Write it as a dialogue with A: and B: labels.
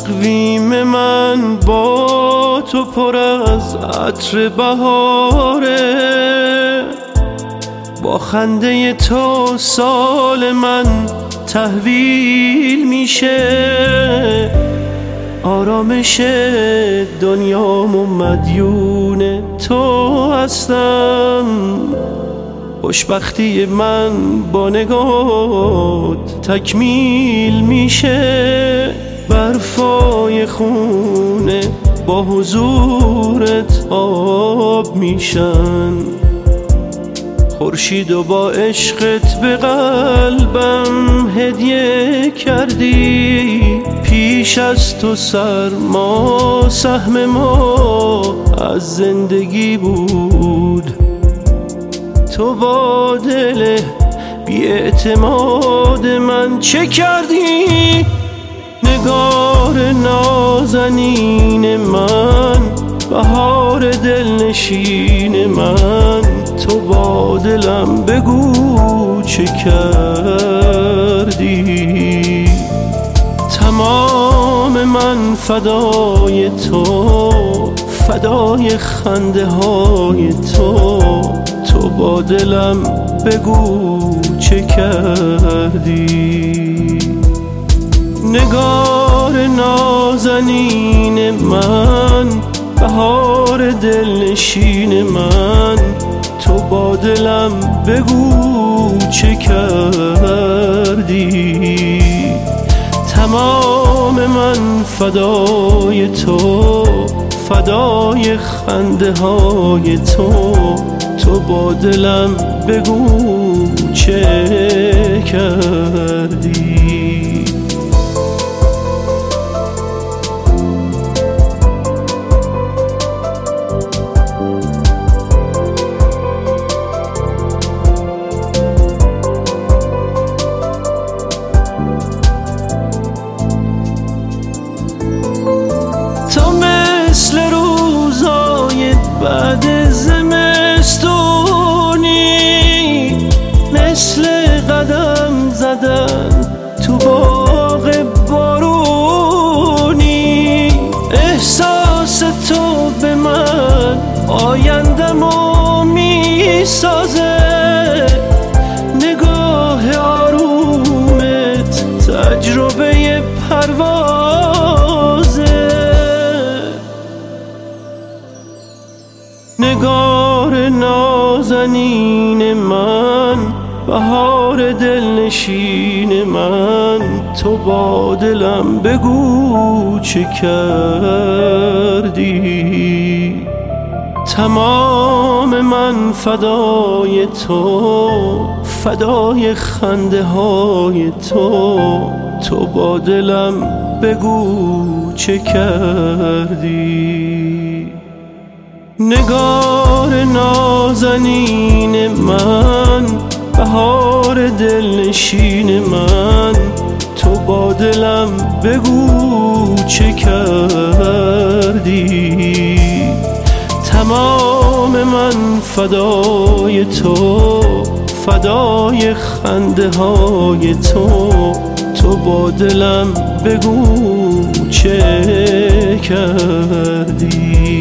A: تقویم من با تو پر از عطر بهاره، با خنده تو سال من تحویل میشه. آرامش دنیام و مدیون تو هستم، خوشبختی من با نگات تکمیل میشه. برفای خونه با حضورت آب میشن، خورشید و با عشقت به قلبم هدیه کردی. پیش از تو سرما سهم ما از زندگی بود، تو با دل بی اعتماد من چه کردی؟ نگار نازنین من، بهار دلنشین من، تو با دلم بگو چه کردی؟ تمام من فدای تو، فدای خنده های تو، تو با دلم بگو چه کردی؟ نگار نازنین من، بهار دلنشین من، تو با دلم بگو چه کردی؟ تمام من فدای تو، فدای خنده های تو، تو با دلم بگو چه کردی؟ تو مثل روزای بعد زمستونی، مثل قدم زدن تو باغ بارونی. احساس تو به من آیندمو میسازه، نگاه آرومت تجربه پروازه. نگار نازنین من، بهار دلنشین من، تو با دلم بگو چه کردی؟ تمام من فدای تو، فدای خنده های تو، تو با دلم بگو چه کردی؟ نگار نازنین من، بهار دلنشین من، تو با دلم بگو چه کردی؟ تمام من فدای تو، فدای خنده های تو، تو با دلم بگو چه کردی؟